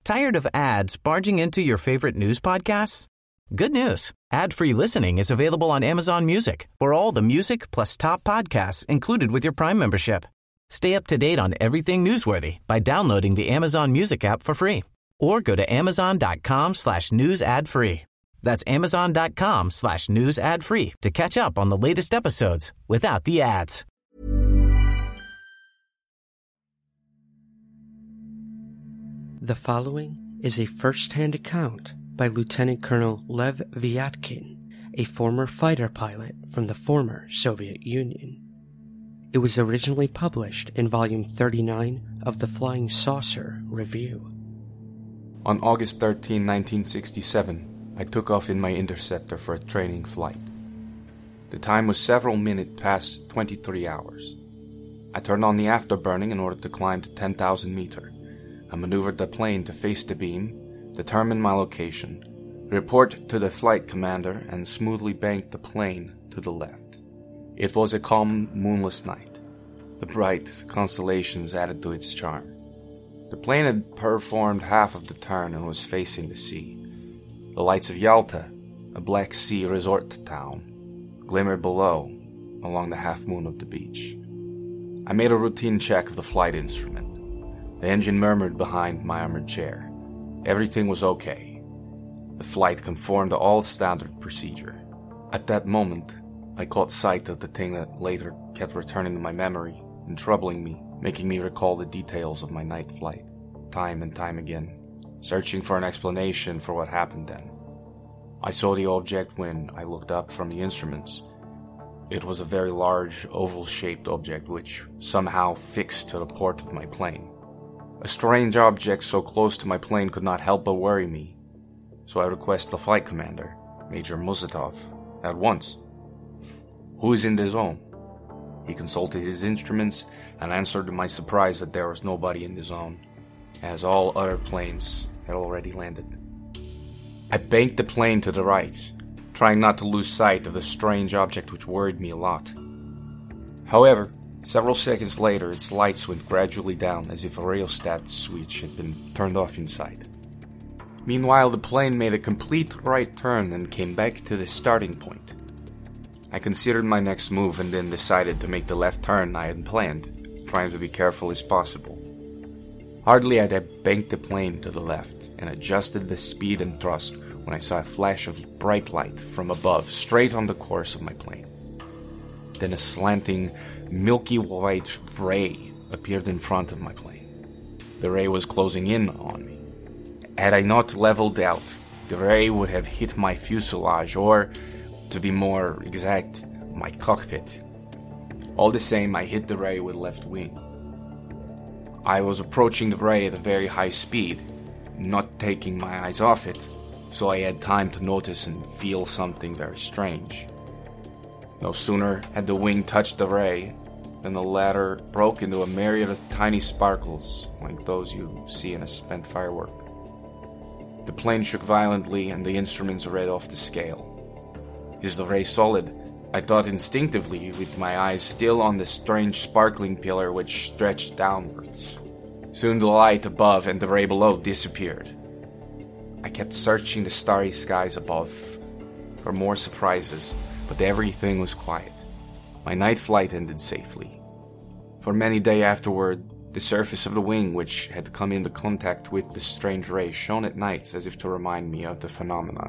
Tired of ads barging into your favorite news podcasts? Good news. Ad-free listening is available on Amazon Music for all the music plus top podcasts included with your Prime membership. Stay up to date on everything newsworthy by downloading the Amazon Music app for free or go to amazon.com/news ad free. That's amazon.com/news ad free to catch up on the latest episodes without the ads. The following is a first-hand account by Lieutenant Colonel Lev Vyatkin, a former fighter pilot from the former Soviet Union. It was originally published in Volume 39 of the Flying Saucer Review. On August 13, 1967, I took off in my interceptor for a training flight. The time was several minutes past 23 hours. I turned on the afterburning in order to climb to 10,000 meters. I maneuvered the plane to face the beam, determined my location, report to the flight commander, and smoothly banked the plane to the left. It was a calm, moonless night. The bright constellations added to its charm. The plane had performed half of the turn and was facing the sea. The lights of Yalta, a Black Sea resort town, glimmered below along the half moon of the beach. I made a routine check of the flight instrument. The engine murmured behind my armored chair. Everything was okay. The flight conformed to all standard procedure. At that moment, I caught sight of the thing that later kept returning to my memory and troubling me, making me recall the details of my night flight, time and time again, searching for an explanation for what happened then. I saw the object when I looked up from the instruments. It was a very large, oval-shaped object which somehow fixed to the port of my plane. A strange object so close to my plane could not help but worry me, so I requested the flight commander, Major Muzatov, at once. "Who is in the zone?" He consulted his instruments and answered to my surprise that there was nobody in the zone, as all other planes had already landed. I banked the plane to the right, trying not to lose sight of the strange object which worried me a lot. However, several seconds later its lights went gradually down as if a rheostat switch had been turned off inside. Meanwhile, the plane made a complete right turn and came back to the starting point. I considered my next move and then decided to make the left turn I had planned, trying to be careful as possible. Hardly had I banked the plane to the left and adjusted the speed and thrust when I saw a flash of bright light from above, straight on the course of my plane. Then a slanting, milky white ray appeared in front of my plane. The ray was closing in on me. Had I not leveled out, the ray would have hit my fuselage or, to be more exact, my cockpit. All the same, I hit the ray with left wing. I was approaching the ray at a very high speed, not taking my eyes off it, so I had time to notice and feel something very strange. No sooner had the wing touched the ray than the latter broke into a myriad of tiny sparkles, like those you see in a spent firework. The plane shook violently and the instruments read off the scale. Is the ray solid? I thought instinctively, with my eyes still on the strange sparkling pillar which stretched downwards. Soon the light above and the ray below disappeared. I kept searching the starry skies above for more surprises, but everything was quiet. My night flight ended safely. For many days afterward, the surface of the wing which had come into contact with the strange ray shone at night as if to remind me of the phenomenon.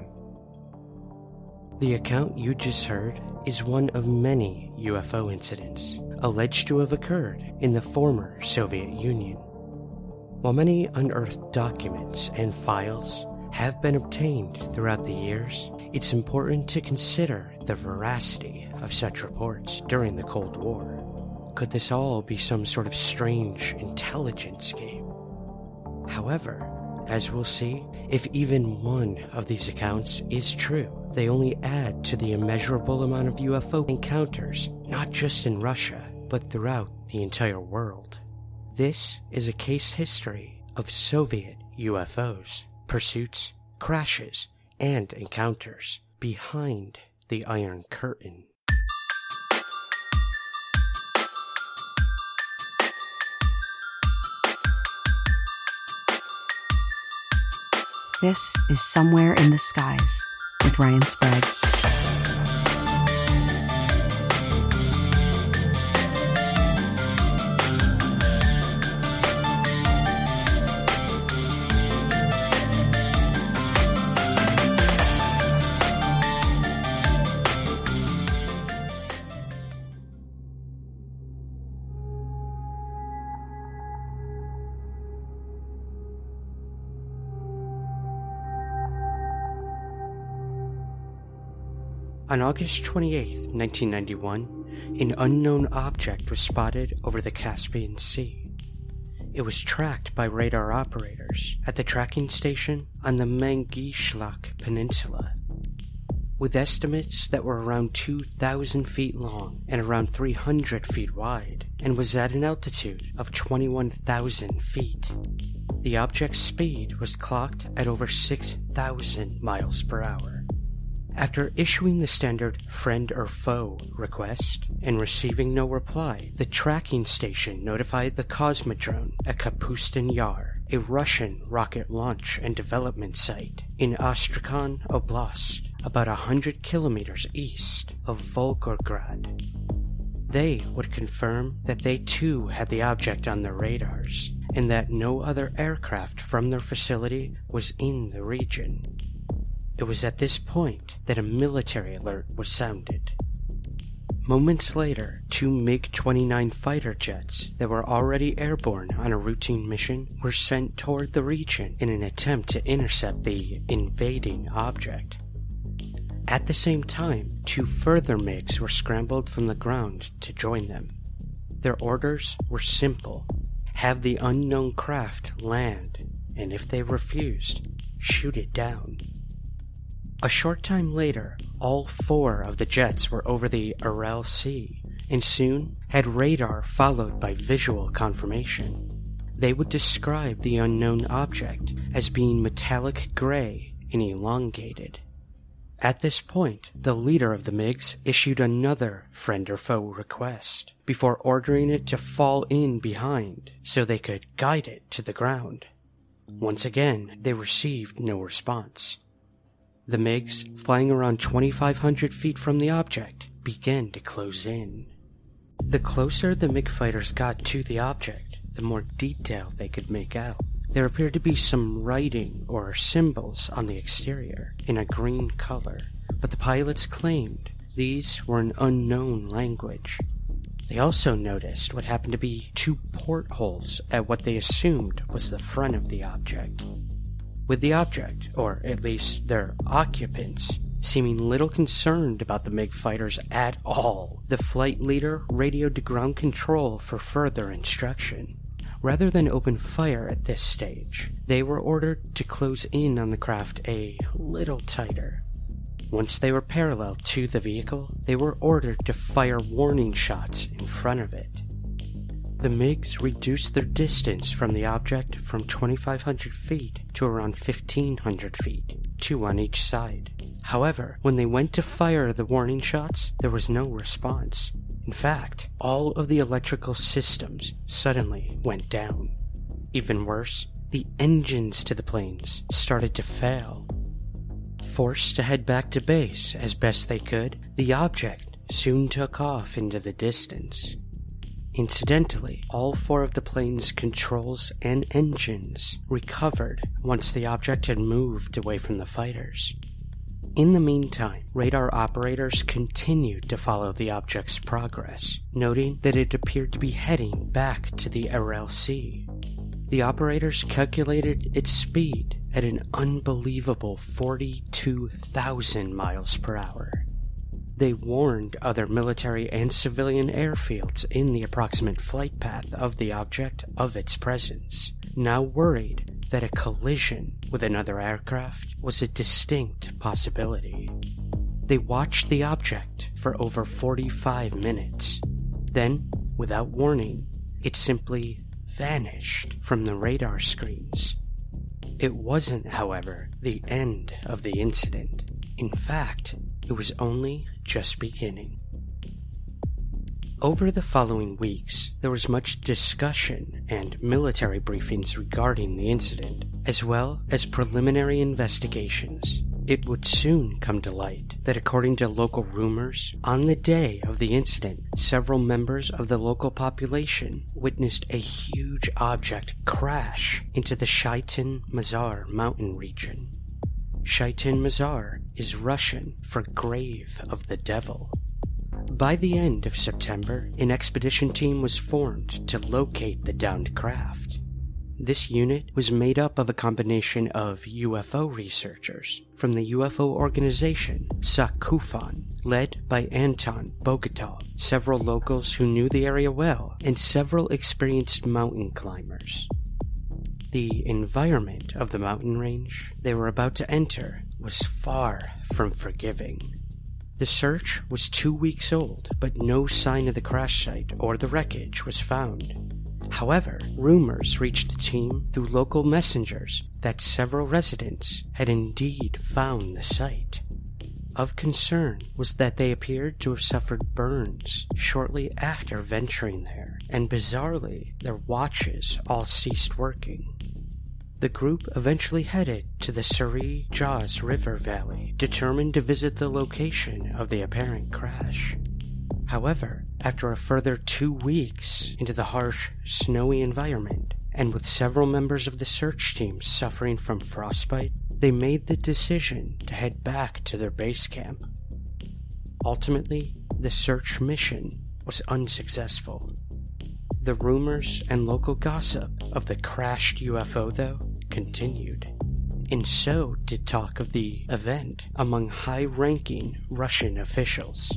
The account you just heard is one of many UFO incidents alleged to have occurred in the former Soviet Union. While many unearthed documents and files have been obtained throughout the years, it's important to consider the veracity of such reports during the Cold War. Could this all be some sort of strange intelligence game? However, as we'll see, if even one of these accounts is true, they only add to the immeasurable amount of UFO encounters, not just in Russia, but throughout the entire world. This is a case history of Soviet UFOs, pursuits, crashes, and encounters behind the Iron Curtain. This is Somewhere in the Skies with Ryan Sprague. On August 28, 1991, an unknown object was spotted over the Caspian Sea. It was tracked by radar operators at the tracking station on the Mangishlak Peninsula. With estimates that were around 2,000 feet long and around 300 feet wide, and was at an altitude of 21,000 feet. The object's speed was clocked at over 6,000 miles per hour. After issuing the standard friend or foe request and receiving no reply, the tracking station notified the Cosmodrome at Kapustin Yar, a Russian rocket launch and development site in Astrakhan Oblast, about 100 kilometers east of Volgograd. They would confirm that they too had the object on their radars, and that no other aircraft from their facility was in the region. It was at this point that a military alert was sounded. Moments later, 2 MiG-29 fighter jets that were already airborne on a routine mission were sent toward the region in an attempt to intercept the invading object. At the same time, 2 further MiGs were scrambled from the ground to join them. Their orders were simple: have the unknown craft land, and if they refused, shoot it down. A short time later, all 4 of the jets were over the Aral Sea, and soon had radar followed by visual confirmation. They would describe the unknown object as being metallic gray and elongated. At this point, the leader of the MiGs issued another friend or foe request, before ordering it to fall in behind so they could guide it to the ground. Once again, they received no response. The MiGs, flying around 2,500 feet from the object, began to close in. The closer the MiG fighters got to the object, the more detail they could make out. There appeared to be some writing or symbols on the exterior in a green color, but the pilots claimed these were an unknown language. They also noticed what happened to be 2 portholes at what they assumed was the front of the object. With the object, or at least their occupants, seeming little concerned about the MiG fighters at all, the flight leader radioed to ground control for further instruction. Rather than open fire at this stage, they were ordered to close in on the craft a little tighter. Once they were parallel to the vehicle, they were ordered to fire warning shots in front of it. The MiGs reduced their distance from the object from 2,500 feet to around 1,500 feet, 2 on each side. However, when they went to fire the warning shots, there was no response. In fact, all of the electrical systems suddenly went down. Even worse, the engines to the planes started to fail. Forced to head back to base as best they could, the object soon took off into the distance. Incidentally, all 4 of the plane's controls and engines recovered once the object had moved away from the fighters. In the meantime, radar operators continued to follow the object's progress, noting that it appeared to be heading back to the Aral Sea. The operators calculated its speed at an unbelievable 42,000 miles per hour. They warned other military and civilian airfields in the approximate flight path of the object of its presence, now worried that a collision with another aircraft was a distinct possibility. They watched the object for over 45 minutes. Then, without warning, it simply vanished from the radar screens. It wasn't, however, the end of the incident. In fact, it was only just beginning. Over the following weeks, there was much discussion and military briefings regarding the incident, as well as preliminary investigations. It would soon come to light that according to local rumors, on the day of the incident, several members of the local population witnessed a huge object crash into the Shaitan Mazar mountain region. Shaitan Mazar is Russian for Grave of the Devil. By the end of September, an expedition team was formed to locate the downed craft. This unit was made up of a combination of UFO researchers from the UFO organization Sakufan, led by Anton Bogatov, several locals who knew the area well, and several experienced mountain climbers. The environment of the mountain range they were about to enter was far from forgiving. The search was 2 weeks old, but no sign of the crash site or the wreckage was found. However, rumors reached the team through local messengers that several residents had indeed found the site. Of concern was that they appeared to have suffered burns shortly after venturing there, and bizarrely, their watches all ceased working. The group eventually headed to the Surrey Jaws River Valley, determined to visit the location of the apparent crash. However, after a further 2 weeks into the harsh, snowy environment, and with several members of the search team suffering from frostbite, they made the decision to head back to their base camp. Ultimately, the search mission was unsuccessful. The rumors and local gossip of the crashed UFO, though, continued. And so did talk of the event among high-ranking Russian officials.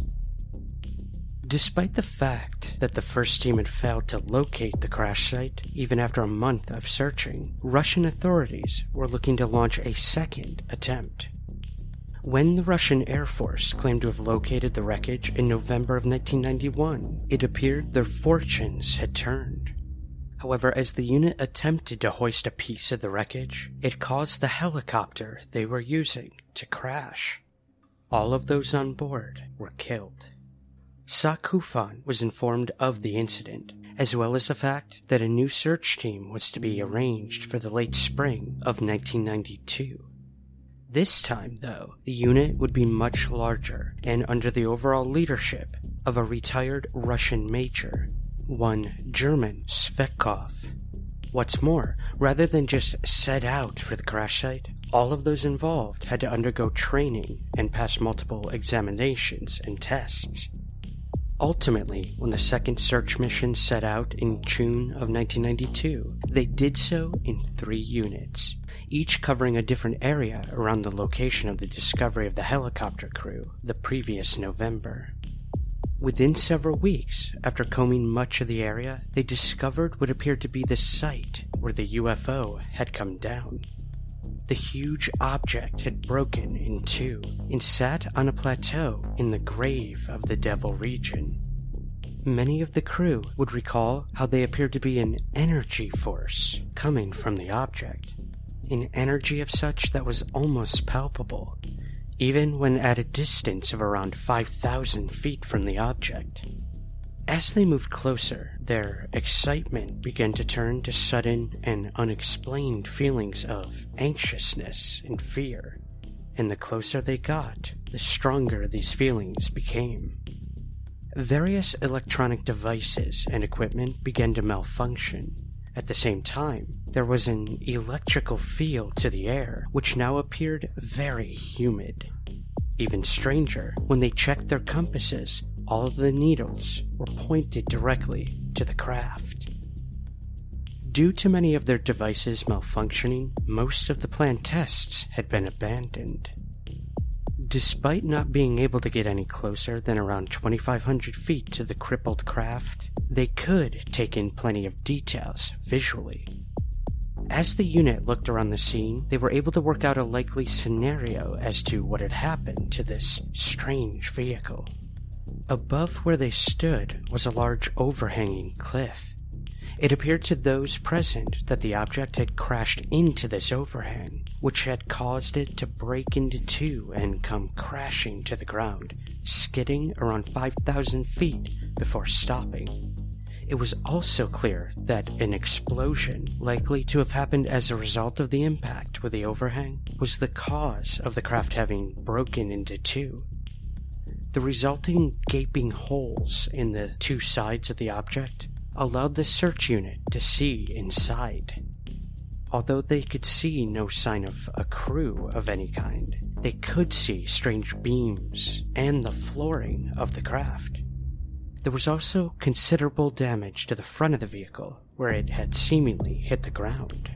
Despite the fact that the first team had failed to locate the crash site, even after a month of searching, Russian authorities were looking to launch a second attempt. When the Russian Air Force claimed to have located the wreckage in November of 1991, it appeared their fortunes had turned. However, as the unit attempted to hoist a piece of the wreckage, it caused the helicopter they were using to crash. All of those on board were killed. Sakufan was informed of the incident, as well as the fact that a new search team was to be arranged for the late spring of 1992. This time, though, the unit would be much larger and under the overall leadership of a retired Russian major, one German Svetkov. What's more, rather than just set out for the crash site, all of those involved had to undergo training and pass multiple examinations and tests. Ultimately, when the second search mission set out in June of 1992, they did so in 3 units, each covering a different area around the location of the discovery of the helicopter crew the previous November. Within several weeks, after combing much of the area, they discovered what appeared to be the site where the UFO had come down. The huge object had broken in 2 and sat on a plateau in the Grave of the Devil region. Many of the crew would recall how they appeared to be an energy force coming from the object, an energy of such that was almost palpable, even when at a distance of around 5,000 feet from the object. As they moved closer, their excitement began to turn to sudden and unexplained feelings of anxiousness and fear, and the closer they got, the stronger these feelings became. Various electronic devices and equipment began to malfunction. At the same time, there was an electrical feel to the air, which now appeared very humid. Even stranger, when they checked their compasses, all of the needles were pointed directly to the craft. Due to many of their devices malfunctioning, most of the planned tests had been abandoned. Despite not being able to get any closer than around 2,500 feet to the crippled craft, they could take in plenty of details visually. As the unit looked around the scene, they were able to work out a likely scenario as to what had happened to this strange vehicle. Above where they stood was a large overhanging cliff. It appeared to those present that the object had crashed into this overhang, which had caused it to break into two and come crashing to the ground, skidding around 5,000 feet before stopping. It was also clear that an explosion, likely to have happened as a result of the impact with the overhang, was the cause of the craft having broken into two. The resulting gaping holes in the two sides of the object allowed the search unit to see inside. Although they could see no sign of a crew of any kind, they could see strange beams and the flooring of the craft. There was also considerable damage to the front of the vehicle, where it had seemingly hit the ground.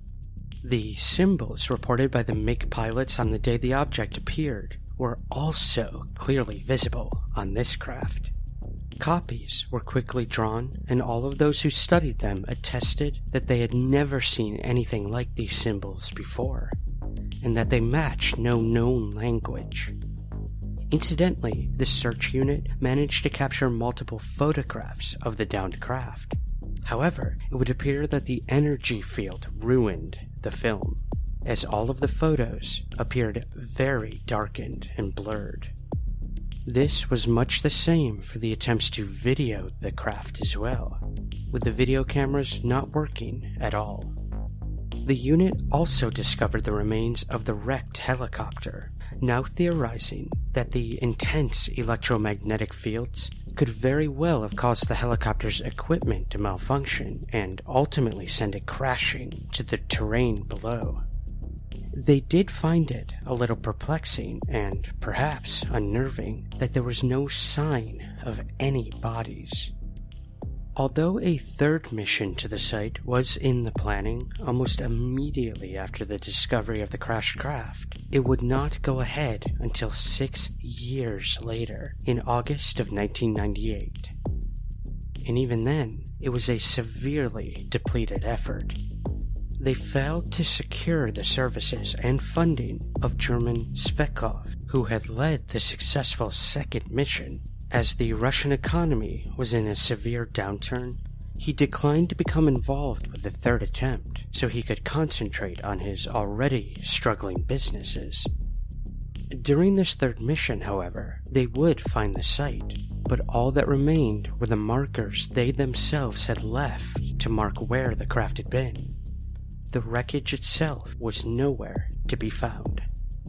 The symbols reported by the MiG pilots on the day the object appeared were also clearly visible on this craft. Copies were quickly drawn, and all of those who studied them attested that they had never seen anything like these symbols before, and that they matched no known language. Incidentally, the search unit managed to capture multiple photographs of the downed craft. However, it would appear that the energy field ruined the film, as all of the photos appeared very darkened and blurred. This was much the same for the attempts to video the craft as well, with the video cameras not working at all. The unit also discovered the remains of the wrecked helicopter, now theorizing that the intense electromagnetic fields could very well have caused the helicopter's equipment to malfunction and ultimately send it crashing to the terrain below. They did find it a little perplexing and perhaps unnerving that there was no sign of any bodies. Although a third mission to the site was in the planning almost immediately after the discovery of the crashed craft, it would not go ahead until 6 years later, in August of 1998. And even then, it was a severely depleted effort. They failed to secure the services and funding of German Zhukov, who had led the successful second mission. As the Russian economy was in a severe downturn, he declined to become involved with the third attempt so he could concentrate on his already struggling businesses. During this third mission, however, they would find the site, but all that remained were the markers they themselves had left to mark where the craft had been. The wreckage itself was nowhere to be found.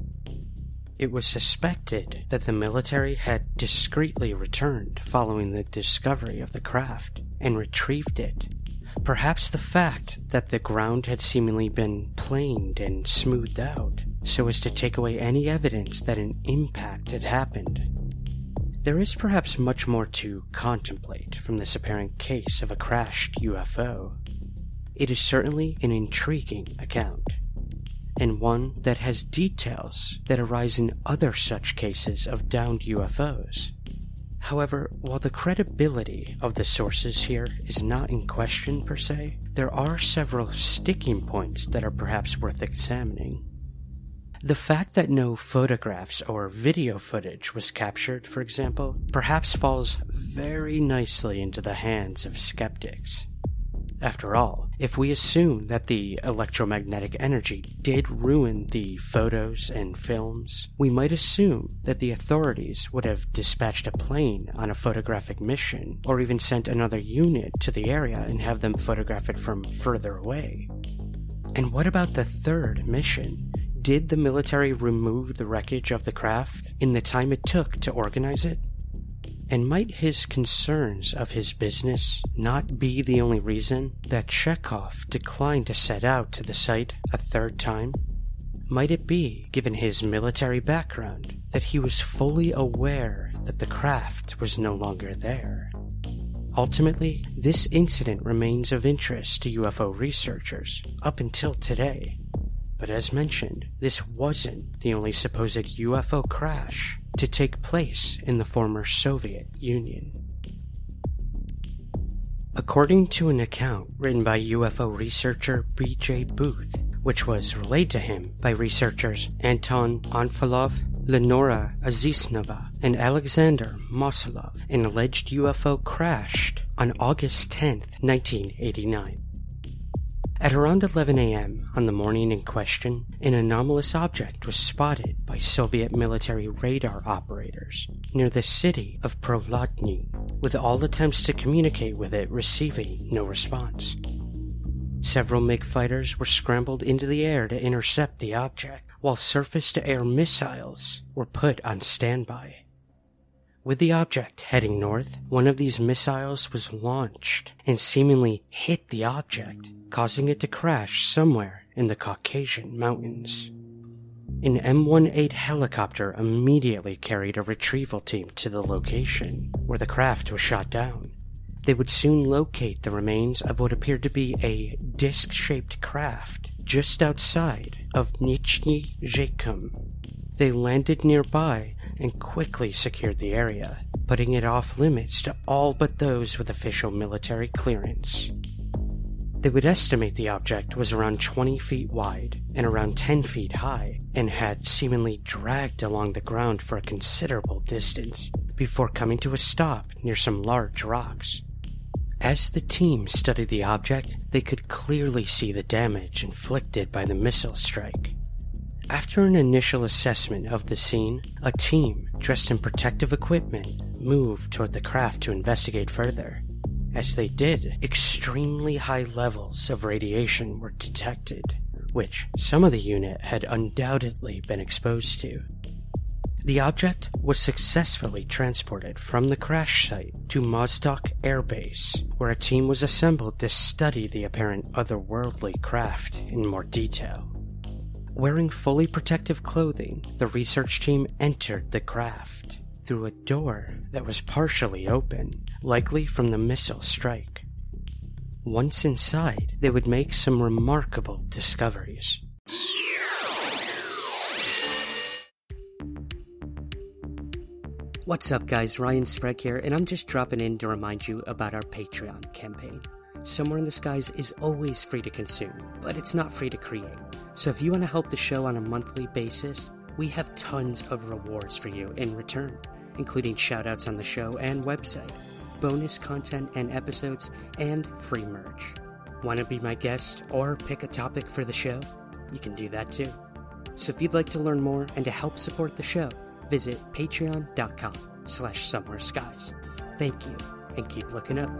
It was suspected that the military had discreetly returned following the discovery of the craft and retrieved it. Perhaps the fact that the ground had seemingly been planed and smoothed out so as to take away any evidence that an impact had happened. There is perhaps much more to contemplate from this apparent case of a crashed UFO. It is certainly an intriguing account, and one that has details that arise in other such cases of downed UFOs. However, while the credibility of the sources here is not in question per se, there are several sticking points that are perhaps worth examining. The fact that no photographs or video footage was captured, for example, perhaps falls very nicely into the hands of skeptics. After all, if we assume that the electromagnetic energy did ruin the photos and films, we might assume that the authorities would have dispatched a plane on a photographic mission, or even sent another unit to the area and have them photograph it from further away. And what about the third mission? Did the military remove the wreckage of the craft in the time it took to organize it? And might his concerns of his business not be the only reason that Zhukov declined to set out to the site a third time? Might it be, given his military background, that he was fully aware that the craft was no longer there? Ultimately, this incident remains of interest to UFO researchers up until today. But as mentioned, this wasn't the only supposed UFO crash to take place in the former Soviet Union. According to an account written by UFO researcher B.J. Booth, which was relayed to him by researchers Anton Onfalov, Lenora Azisnova, and Alexander Mosolov. An alleged UFO crashed on August 10th, 1989. At around 11 a.m. on the morning in question, an anomalous object was spotted by Soviet military radar operators near the city of Prolotny, with all attempts to communicate with it receiving no response. Several MiG fighters were scrambled into the air to intercept the object, while surface-to-air missiles were put on standby. With the object heading north, one of these missiles was launched and seemingly hit the object, causing it to crash somewhere in the Caucasian mountains. An M-18 helicopter immediately carried a retrieval team to the location where the craft was shot down. They would soon locate the remains of what appeared to be a disc-shaped craft just outside of Nizhny Zhaykum. They landed nearby and quickly secured the area, putting it off limits to all but those with official military clearance. They would estimate the object was around 20 feet wide and around 10 feet high, and had seemingly dragged along the ground for a considerable distance before coming to a stop near some large rocks. As the team studied the object, they could clearly see the damage inflicted by the missile strike. After an initial assessment of the scene, a team dressed in protective equipment moved toward the craft to investigate further. As they did, extremely high levels of radiation were detected, which some of the unit had undoubtedly been exposed to. The object was successfully transported from the crash site to Mozdok Air Base, where a team was assembled to study the apparent otherworldly craft in more detail. Wearing fully protective clothing, the research team entered the craft through a door that was partially open, likely from the missile strike. Once inside, they would make some remarkable discoveries. What's up guys, Ryan Sprague here, and I'm just dropping in to remind you about our Patreon campaign. Somewhere in the Skies is always free to consume, but it's not free to create. So if you want to help the show on a monthly basis, we have tons of rewards for you in return, including shoutouts on the show and website, bonus content and episodes, and free merch. Want to be my guest or pick a topic for the show? You can do that too. So if you'd like to learn more and to help support the show, visit patreon.com/somewhereskies. Thank you, and keep looking up.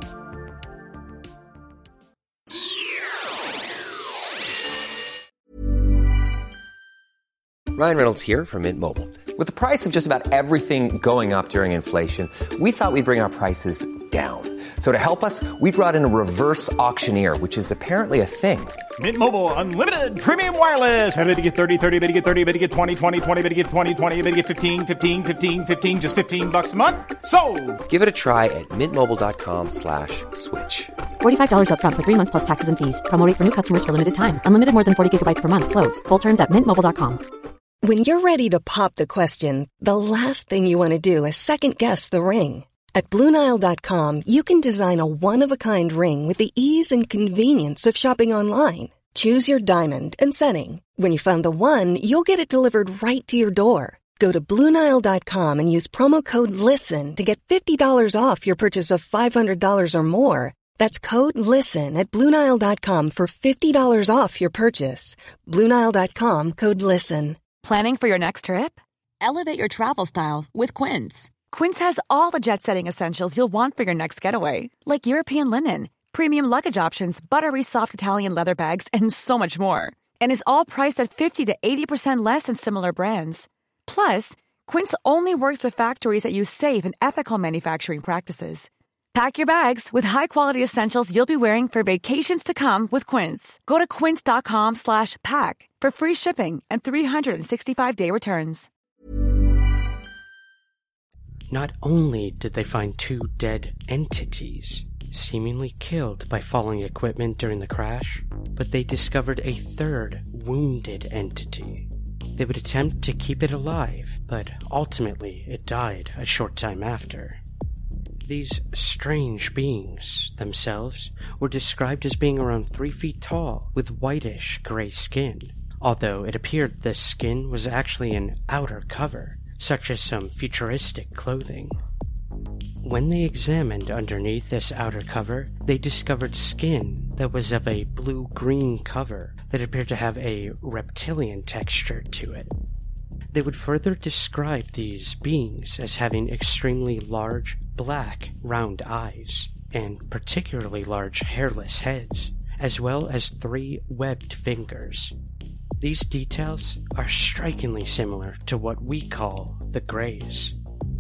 Ryan Reynolds here from Mint Mobile. With the price of just about everything going up during inflation, we thought we'd bring our prices down. So to help us, we brought in a reverse auctioneer, which is apparently a thing. Mint Mobile Unlimited Premium Wireless. How to get 30, 30, bit to get 30, bit to get 20, 20, 20, bit to get 20, 20, bit to get 15, 15, 15, 15, just $15 a month? Sold! Give it a try at mintmobile.com/switch. $45 up front for 3 months plus taxes and fees. Promo rate for new customers for limited time. Unlimited more than 40 gigabytes per month. Slows full terms at mintmobile.com. When you're ready to pop the question, the last thing you want to do is second-guess the ring. At BlueNile.com, you can design a one-of-a-kind ring with the ease and convenience of shopping online. Choose your diamond and setting. When you find the one, you'll get it delivered right to your door. Go to BlueNile.com and use promo code LISTEN to get $50 off your purchase of $500 or more. That's code LISTEN at BlueNile.com for $50 off your purchase. BlueNile.com, code LISTEN. Planning for your next trip? Elevate your travel style with Quince. Quince has all the jet-setting essentials you'll want for your next getaway, like European linen, premium luggage options, buttery soft Italian leather bags, and so much more. And is all priced at 50 to 80% less than similar brands. Plus, Quince only works with factories that use safe and ethical manufacturing practices. Pack your bags with high-quality essentials you'll be wearing for vacations to come with Quince. Go to quince.com/pack for free shipping and 365-day returns. Not only did they find 2 dead entities, seemingly killed by falling equipment during the crash, but they discovered a 3rd wounded entity. They would attempt to keep it alive, but ultimately it died a short time after. These strange beings themselves were described as being around 3 feet tall with whitish gray skin, although it appeared the skin was actually an outer cover, such as some futuristic clothing. When they examined underneath this outer cover, they discovered skin that was of a blue-green cover that appeared to have a reptilian texture to it. They would further describe these beings as having extremely large, black, round eyes, and particularly large hairless heads, as well as 3 webbed fingers. These details are strikingly similar to what we call the Greys.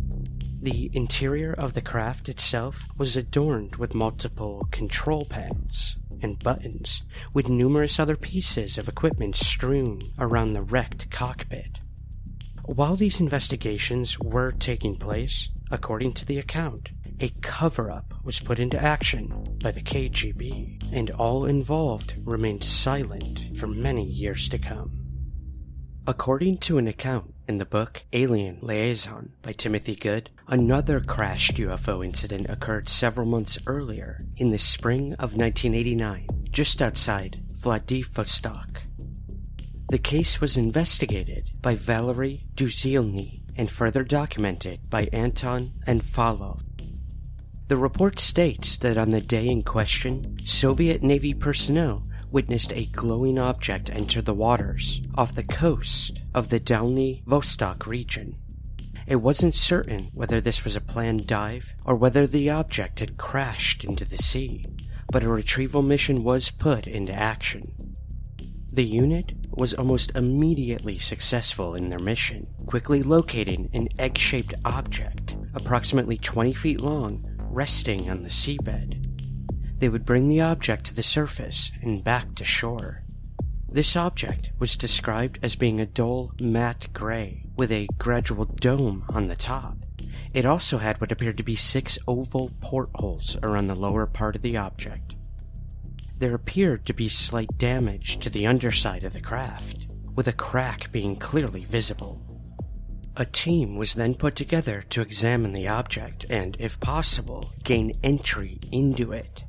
The interior of the craft itself was adorned with multiple control panels and buttons, with numerous other pieces of equipment strewn around the wrecked cockpit. While these investigations were taking place, according to the account, a cover-up was put into action by the KGB, and all involved remained silent for many years to come. According to an account in the book Alien Liaison by Timothy Good, another crashed UFO incident occurred several months earlier in the spring of 1989, just outside Vladivostok. The case was investigated by Valery Duzilny and further documented by Anton Enfalov. The report states that on the day in question, Soviet Navy personnel witnessed a glowing object enter the waters off the coast of the Dalny Vostok region. It wasn't certain whether this was a planned dive or whether the object had crashed into the sea, but a retrieval mission was put into action. The unit was almost immediately successful in their mission, quickly locating an egg-shaped object approximately 20 feet long resting on the seabed. They would bring the object to the surface and back to shore. This object was described as being a dull matte gray with a gradual dome on the top. It also had what appeared to be 6 oval portholes around the lower part of the object. There appeared to be slight damage to the underside of the craft, with a crack being clearly visible. A team was then put together to examine the object and, if possible, gain entry into it.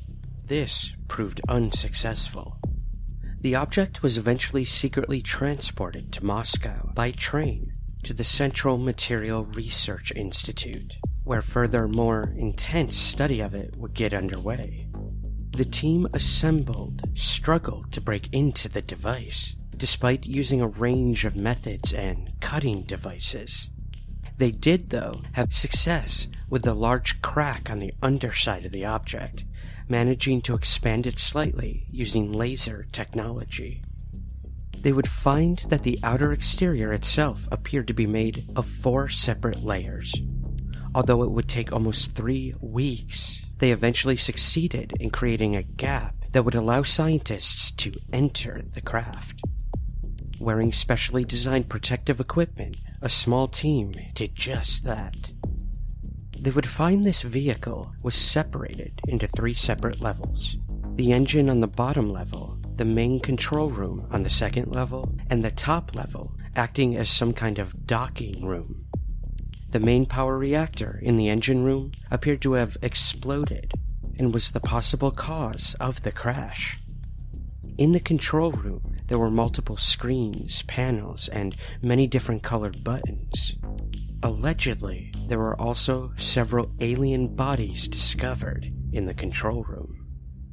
This proved unsuccessful. The object was eventually secretly transported to Moscow by train to the Central Material Research Institute, where further, more intense study of it would get underway. The team assembled struggled to break into the device, despite using a range of methods and cutting devices. They did, though, have success with the large crack on the underside of the object, managing to expand it slightly using laser technology. They would find that the outer exterior itself appeared to be made of 4 separate layers. Although it would take almost 3 weeks, they eventually succeeded in creating a gap that would allow scientists to enter the craft. Wearing specially designed protective equipment, a small team did just that. They would find this vehicle was separated into 3 separate levels. The engine on the bottom level, the main control room on the second level, and the top level acting as some kind of docking room. The main power reactor in the engine room appeared to have exploded and was the possible cause of the crash. In the control room, there were multiple screens, panels, and many different colored buttons. Allegedly, there were also several alien bodies discovered in the control room.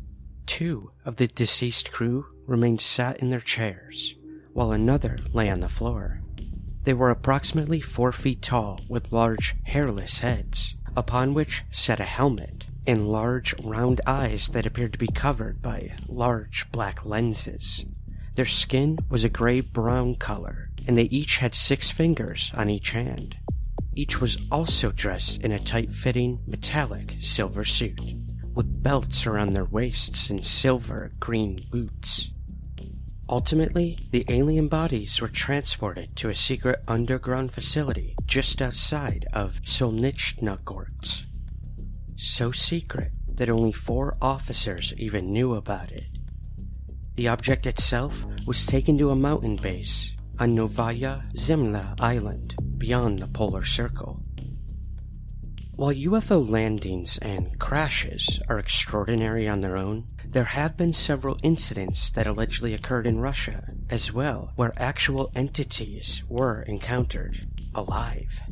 2 of the deceased crew remained sat in their chairs, while another lay on the floor. They were approximately 4 feet tall with large, hairless heads, upon which sat a helmet, and large, round eyes that appeared to be covered by large black lenses. Their skin was a gray-brown color, and they each had 6 fingers on each hand. Each was also dressed in a tight-fitting, metallic silver suit, with belts around their waists and silver-green boots. Ultimately, the alien bodies were transported to a secret underground facility just outside of Solnichnagorsk. So secret that only 4 officers even knew about it. The object itself was taken to a mountain base on Novaya Zemlya Island, beyond the polar circle. While UFO landings and crashes are extraordinary on their own, there have been several incidents that allegedly occurred in Russia as well, where actual entities were encountered alive.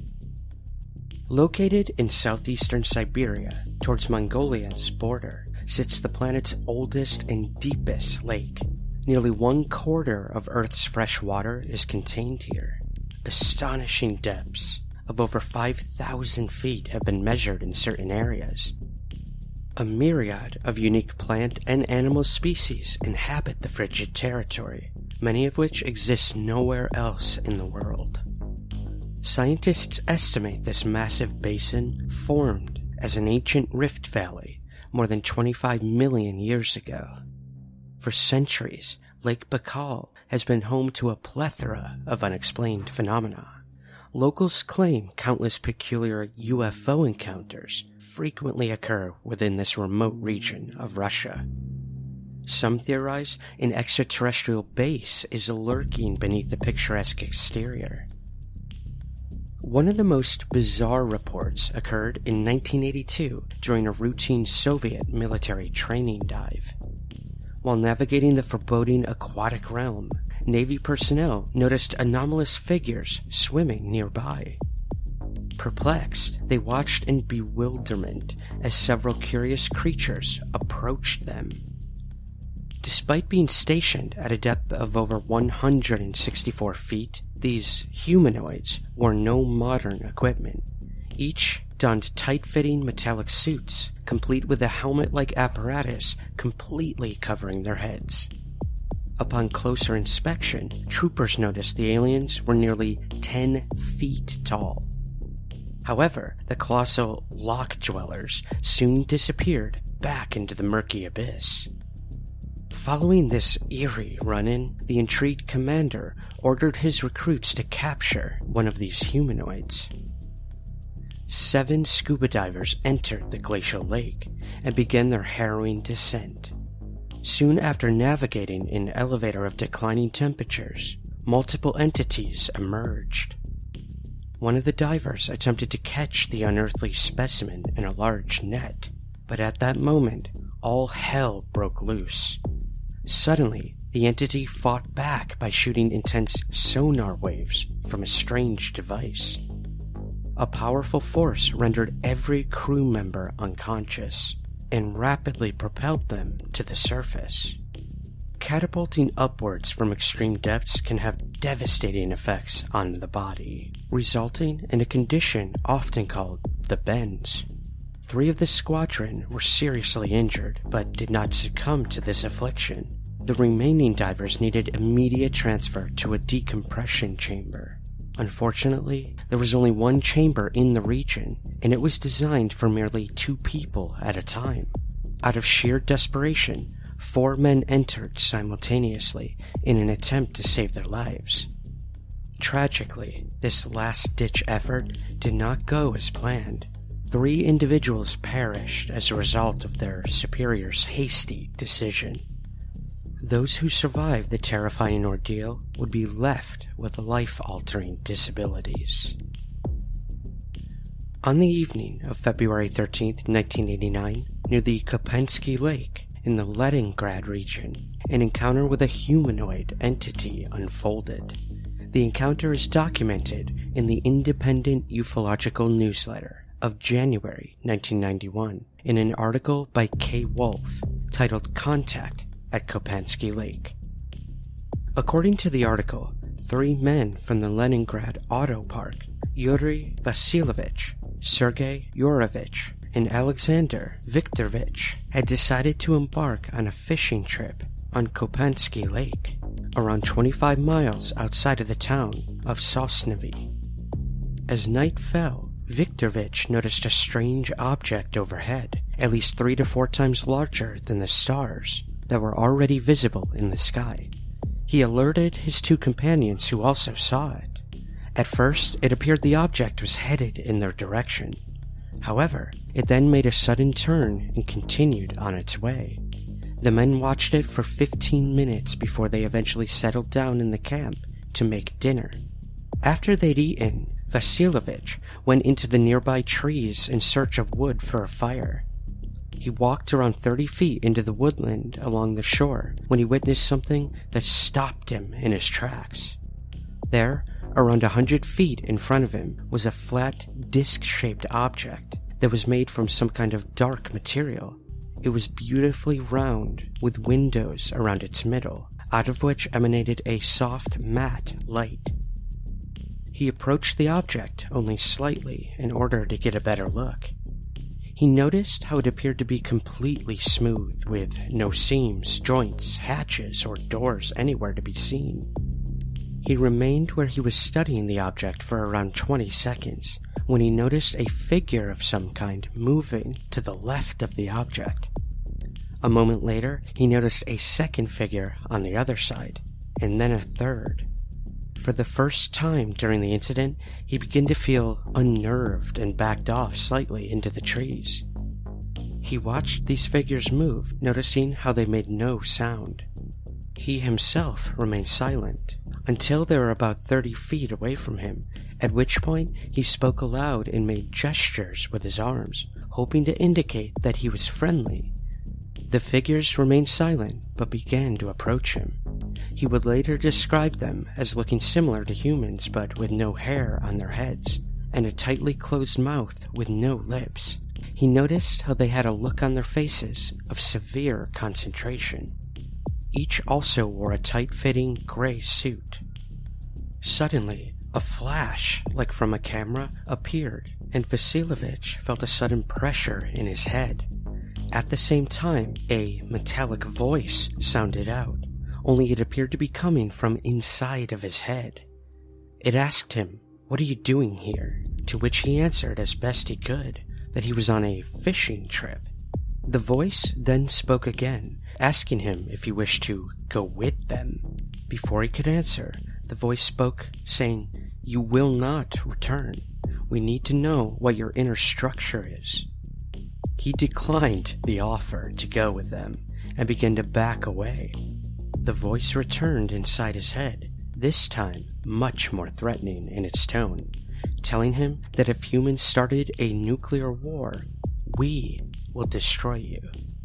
Located in southeastern Siberia, towards Mongolia's border, sits the planet's oldest and deepest lake. Nearly 1/4 of Earth's fresh water is contained here. Astonishing depths of over 5,000 feet have been measured in certain areas. A myriad of unique plant and animal species inhabit the frigid territory, many of which exist nowhere else in the world. Scientists estimate this massive basin formed as an ancient rift valley more than 25 million years ago. For centuries, Lake Baikal has been home to a plethora of unexplained phenomena. Locals claim countless peculiar UFO encounters frequently occur within this remote region of Russia. Some theorize an extraterrestrial base is lurking beneath the picturesque exterior. One of the most bizarre reports occurred in 1982 during a routine Soviet military training dive. While navigating the foreboding aquatic realm, Navy personnel noticed anomalous figures swimming nearby. Perplexed, they watched in bewilderment as several curious creatures approached them. Despite being stationed at a depth of over 164 feet, these humanoids wore no modern equipment. Each donned tight-fitting metallic suits, complete with a helmet-like apparatus completely covering their heads. Upon closer inspection, troopers noticed the aliens were nearly 10 feet tall. However, the colossal loch dwellers soon disappeared back into the murky abyss. Following this eerie run-in, the intrigued commander ordered his recruits to capture one of these humanoids. 7 scuba divers entered the glacial lake and began their harrowing descent. Soon after navigating an elevator of declining temperatures, multiple entities emerged. One of the divers attempted to catch the unearthly specimen in a large net, but at that moment, all hell broke loose. Suddenly, the entity fought back by shooting intense sonar waves from a strange device. A powerful force rendered every crew member unconscious and rapidly propelled them to the surface. Catapulting upwards from extreme depths can have devastating effects on the body, resulting in a condition often called the bends. 3 of the squadron were seriously injured, but did not succumb to this affliction. The remaining divers needed immediate transfer to a decompression chamber. Unfortunately, there was only one chamber in the region, and it was designed for merely 2 people at a time. Out of sheer desperation, 4 men entered simultaneously in an attempt to save their lives. Tragically, this last-ditch effort did not go as planned. 3 individuals perished as a result of their superior's hasty decision. Those who survived the terrifying ordeal would be left with life-altering disabilities. On the evening of February 13, 1989, near the Kopensky Lake in the Leningrad region, an encounter with a humanoid entity unfolded. The encounter is documented in the Independent Ufological Newsletter of January 1991 in an article by K. Wolf titled Contact at Kopensky Lake. According to the article, 3 men from the Leningrad Auto Park, Yuri Vasilyevich, Sergei Yurovich, and Alexander Viktorovich, had decided to embark on a fishing trip on Kopensky Lake, around 25 miles outside of the town of Sosnovy. As night fell, Viktorovich noticed a strange object overhead, at least 3 to 4 times larger than the stars that were already visible in the sky. He alerted his 2 companions who also saw it. At first, it appeared the object was headed in their direction. However, it then made a sudden turn and continued on its way. The men watched it for 15 minutes before they eventually settled down in the camp to make dinner. After they'd eaten, Vasilovich went into the nearby trees in search of wood for a fire. He walked around 30 feet into the woodland along the shore when he witnessed something that stopped him in his tracks. There, around 100 feet in front of him, was a flat, disc-shaped object that was made from some kind of dark material. It was beautifully round, with windows around its middle, out of which emanated a soft, matte light. He approached the object only slightly in order to get a better look. He noticed how it appeared to be completely smooth, with no seams, joints, hatches, or doors anywhere to be seen. He remained where he was studying the object for around 20 seconds, when he noticed a figure of some kind moving to the left of the object. A moment later, he noticed a second figure on the other side, and then a third. For the first time during the incident, he began to feel unnerved and backed off slightly into the trees. He watched these figures move, noticing how they made no sound. He himself remained silent until they were about 30 feet away from him, at which point he spoke aloud and made gestures with his arms, hoping to indicate that he was friendly. The figures remained silent, but began to approach him. He would later describe them as looking similar to humans, but with no hair on their heads, and a tightly closed mouth with no lips. He noticed how they had a look on their faces of severe concentration. Each also wore a tight-fitting gray suit. Suddenly, a flash, like from a camera, appeared, and Vasilovich felt a sudden pressure in his head. At the same time, a metallic voice sounded out, only it appeared to be coming from inside of his head. It asked him, "What are you doing here?" To which he answered as best he could that he was on a fishing trip. The voice then spoke again, asking him if he wished to go with them. Before he could answer, the voice spoke, saying, "You will not return. We need to know what your inner structure is." He declined the offer to go with them and began to back away. The voice returned inside his head, this time much more threatening in its tone, telling him that if humans started a nuclear war, we will destroy you.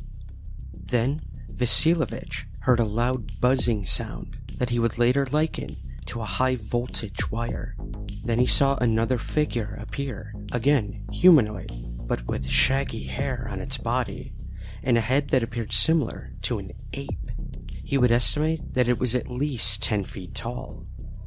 Then Vasilovich heard a loud buzzing sound that he would later liken to a high-voltage wire. Then he saw another figure appear, again humanoid, but with shaggy hair on its body, and a head that appeared similar to an ape. He would estimate that it was at least 10 feet tall.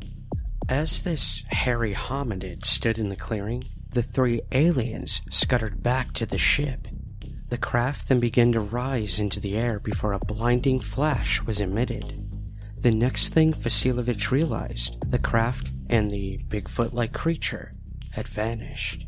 As this hairy hominid stood in the clearing, the 3 aliens scuttered back to the ship. The craft then began to rise into the air before a blinding flash was emitted. The next thing Vasilovich realized, the craft and the Bigfoot-like creature had vanished.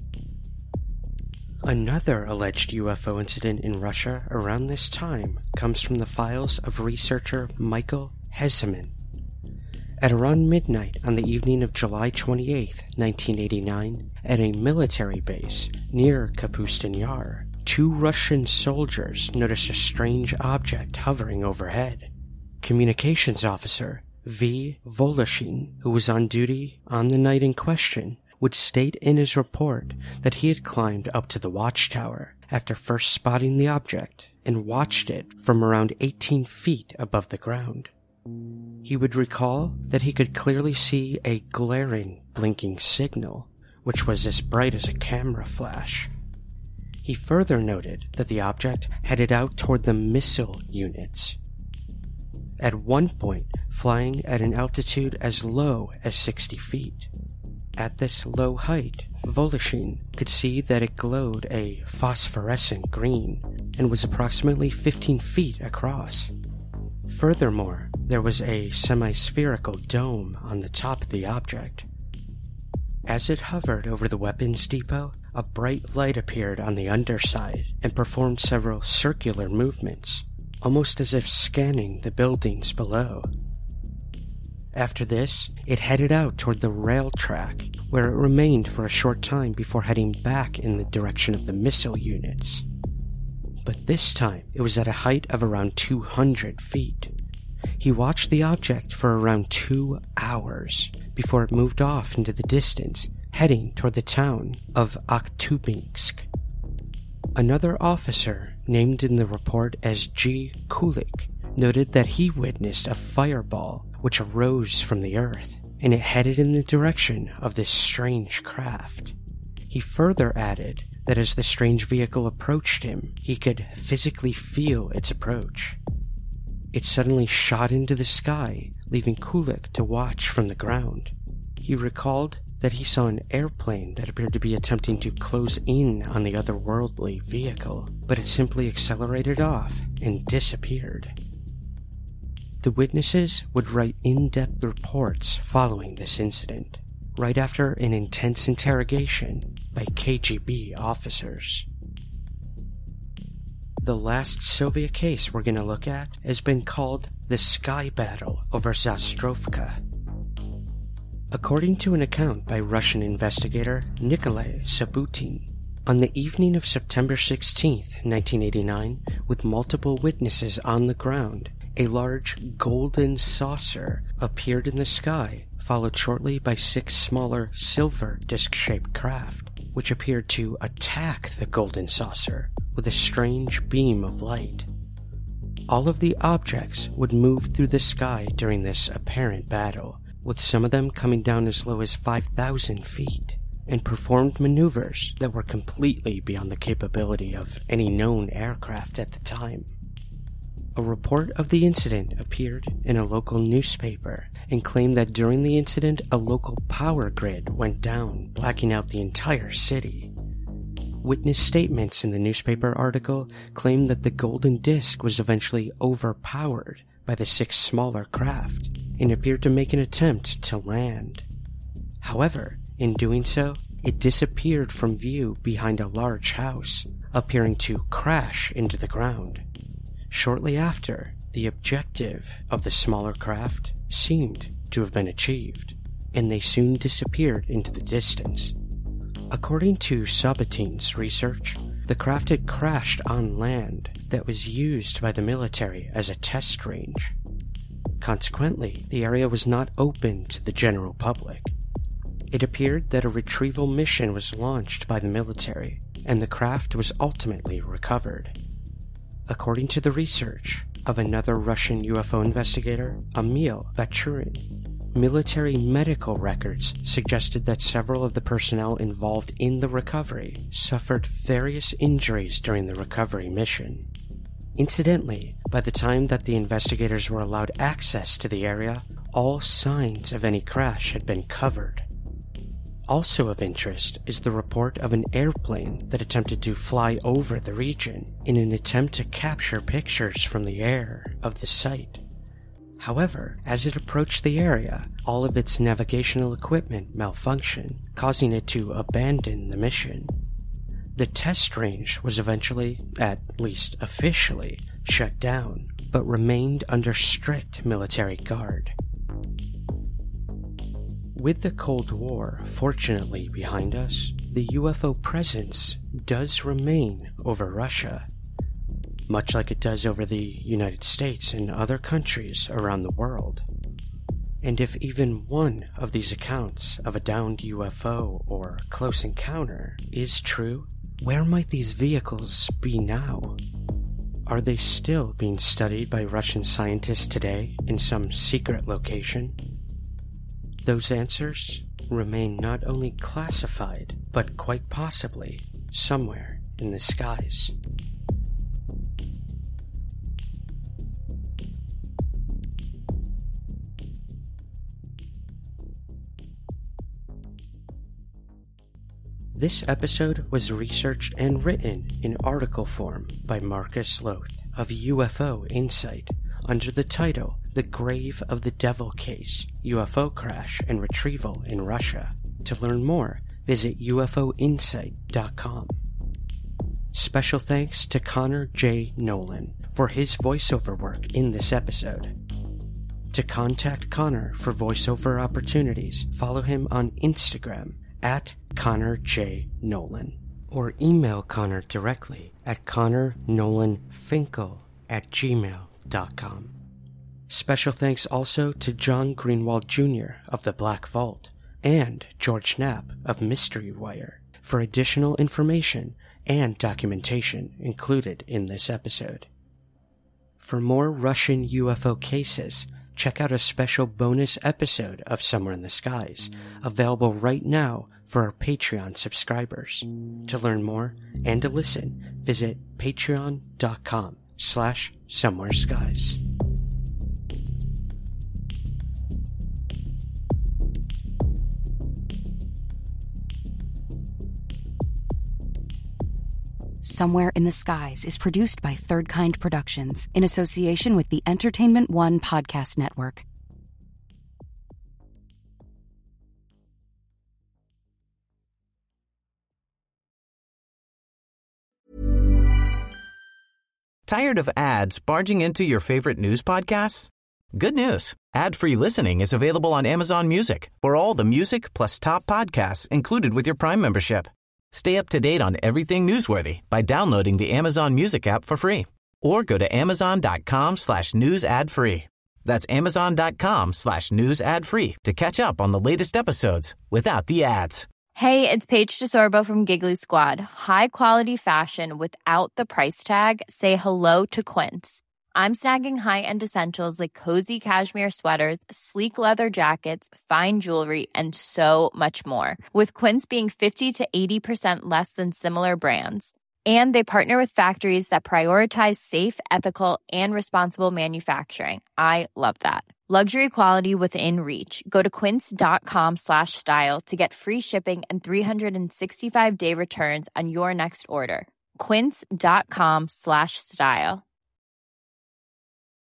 Another alleged UFO incident in Russia around this time comes from the files of researcher Michael Heseman. At around midnight on the evening of July 28, 1989, at a military base near Kapustin Yar, 2 Russian soldiers noticed a strange object hovering overhead. Communications officer V. Voloshin, who was on duty on the night in question, would state in his report that he had climbed up to the watchtower after first spotting the object and watched it from around 18 feet above the ground. He would recall that he could clearly see a glaring, blinking signal, which was as bright as a camera flash. He further noted that the object headed out toward the missile units, at one point flying at an altitude as low as 60 feet. At this low height, Voloshin could see that it glowed a phosphorescent green and was approximately 15 feet across. Furthermore, there was a semi-spherical dome on the top of the object. As it hovered over the weapons depot, a bright light appeared on the underside and performed several circular movements, almost as if scanning the buildings below. After this, it headed out toward the rail track, where it remained for a short time before heading back in the direction of the missile units. But this time, it was at a height of around 200 feet. He watched the object for around 2 hours before it moved off into the distance, heading toward the town of Akhtubinsk. Another officer, named in the report as G. Kulik, noted that he witnessed a fireball which arose from the earth, and it headed in the direction of this strange craft. He further added that as the strange vehicle approached him, he could physically feel its approach. It suddenly shot into the sky, leaving Kulik to watch from the ground. He recalled that he saw an airplane that appeared to be attempting to close in on the otherworldly vehicle, but it simply accelerated off and disappeared. The witnesses would write in-depth reports following this incident, right after an intense interrogation by KGB officers. The last Soviet case we're going to look at has been called the Sky Battle over Zastrovka. According to an account by Russian investigator Nikolai Sabutin, on the evening of September 16, 1989, with multiple witnesses on the ground, a large golden saucer appeared in the sky, followed shortly by 6 smaller silver disc-shaped craft, which appeared to attack the golden saucer with a strange beam of light. All of the objects would move through the sky during this apparent battle, with some of them coming down as low as 5,000 feet, and performed maneuvers that were completely beyond the capability of any known aircraft at the time. A report of the incident appeared in a local newspaper and claimed that during the incident a local power grid went down, blacking out the entire city. Witness statements in the newspaper article claimed that the golden disc was eventually overpowered by the 6 smaller craft and appeared to make an attempt to land. However, in doing so, it disappeared from view behind a large house, appearing to crash into the ground. Shortly after, the objective of the smaller craft seemed to have been achieved, and they soon disappeared into the distance. According to Sabatin's research, the craft had crashed on land that was used by the military as a test range. Consequently, the area was not open to the general public. It appeared that a retrieval mission was launched by the military, and the craft was ultimately recovered. According to the research of another Russian UFO investigator, Emil Bachurin, military medical records suggested that several of the personnel involved in the recovery suffered various injuries during the recovery mission. Incidentally, by the time that the investigators were allowed access to the area, all signs of any crash had been covered. Also of interest is the report of an airplane that attempted to fly over the region in an attempt to capture pictures from the air of the site. However, as it approached the area, all of its navigational equipment malfunctioned, causing it to abandon the mission. The test range was eventually, at least officially, shut down, but remained under strict military guard. With the Cold War fortunately behind us, the UFO presence does remain over Russia, much like it does over the United States and other countries around the world. And if even one of these accounts of a downed UFO or close encounter is true, where might these vehicles be now? Are they still being studied by Russian scientists today in some secret location? Those answers remain not only classified, but quite possibly somewhere in the skies. This episode was researched and written in article form by Marcus Loth of UFO Insight under the title The Grave of the Devil Case, UFO Crash and Retrieval in Russia. To learn more, visit ufoinsight.com. Special thanks to Connor J. Nolan for his voiceover work in this episode. To contact Connor for voiceover opportunities, follow him on Instagram at Connor J. Nolan, or email Connor directly at connornolanfinkel@gmail.com. Special thanks also to John Greenwald Jr. of the Black Vault and George Knapp of Mystery Wire for additional information and documentation included in this episode. For more Russian UFO cases, check out a special bonus episode of Somewhere in the Skies, available right now for our Patreon subscribers. To learn more and to listen, visit patreon.com/somewhereskies. Somewhere in the Skies is produced by Third Kind Productions in association with the Entertainment One Podcast Network. Tired of ads barging into your favorite news podcasts? Good news. Ad-free listening is available on Amazon Music for all the music plus top podcasts included with your Prime membership. Stay up to date on everything newsworthy by downloading the Amazon Music app for free or go to amazon.com/news ad free. That's amazon.com/news ad free to catch up on the latest episodes without the ads. Hey, it's Paige DeSorbo from Giggly Squad. High quality fashion without the price tag. Say hello to Quince. I'm snagging high-end essentials like cozy cashmere sweaters, sleek leather jackets, fine jewelry, and so much more. With Quince being 50 to 80% less than similar brands. And they partner with factories that prioritize safe, ethical, and responsible manufacturing. I love that. Luxury quality within reach. Go to quince.com/style to get free shipping and 365-day returns on your next order. Quince.com/style.